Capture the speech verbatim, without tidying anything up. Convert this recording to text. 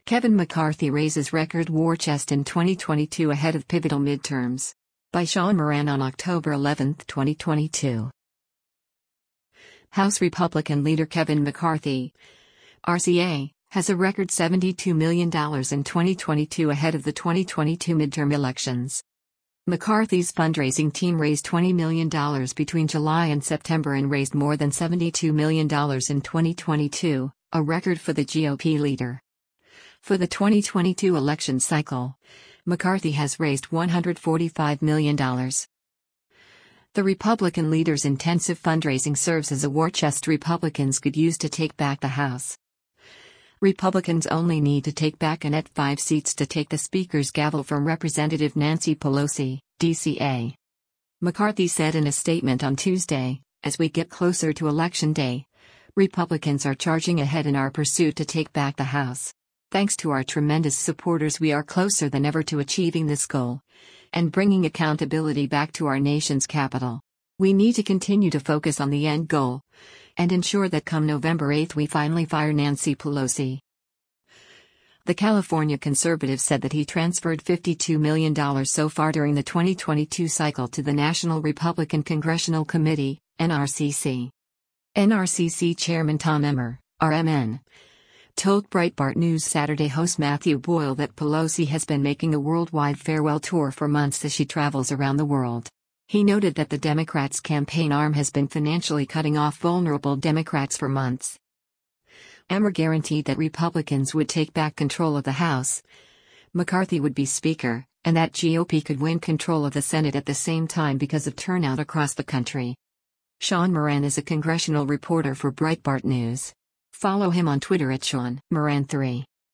Kevin McCarthy raises record war chest in twenty twenty-two ahead of pivotal midterms. By Sean Moran on October eleventh, twenty twenty-two. House Republican leader Kevin McCarthy, R C A, has a record seventy-two million dollars in twenty twenty-two ahead of the twenty twenty-two midterm elections. McCarthy's fundraising team raised twenty million dollars between July and September and raised more than seventy-two million dollars in twenty twenty-two, a record for the G O P leader. For the twenty twenty-two election cycle, McCarthy has raised one hundred forty-five million dollars. The Republican leader's intensive fundraising serves as a war chest Republicans could use to take back the House. Republicans only need to take back a net five seats to take the Speaker's gavel from Representative Nancy Pelosi, D C A. McCarthy said in a statement on Tuesday, "As we get closer to Election Day, Republicans are charging ahead in our pursuit to take back the House. Thanks to our tremendous supporters, we are closer than ever to achieving this goal and bringing accountability back to our nation's capital. We need to continue to focus on the end goal and ensure that come November eighth we finally fire Nancy Pelosi." The California conservative said that he transferred fifty-two million dollars so far during the twenty twenty-two cycle to the National Republican Congressional Committee, N R C C. N R C C Chairman Tom Emmer, R M N, told Breitbart News Saturday host Matthew Boyle that Pelosi has been making a worldwide farewell tour for months as she travels around the world. He noted that the Democrats' campaign arm has been financially cutting off vulnerable Democrats for months. Emmer guaranteed that Republicans would take back control of the House, McCarthy would be Speaker, and that G O P could win control of the Senate at the same time because of turnout across the country. Sean Moran is a congressional reporter for Breitbart News. Follow him on Twitter at Sean Moran three.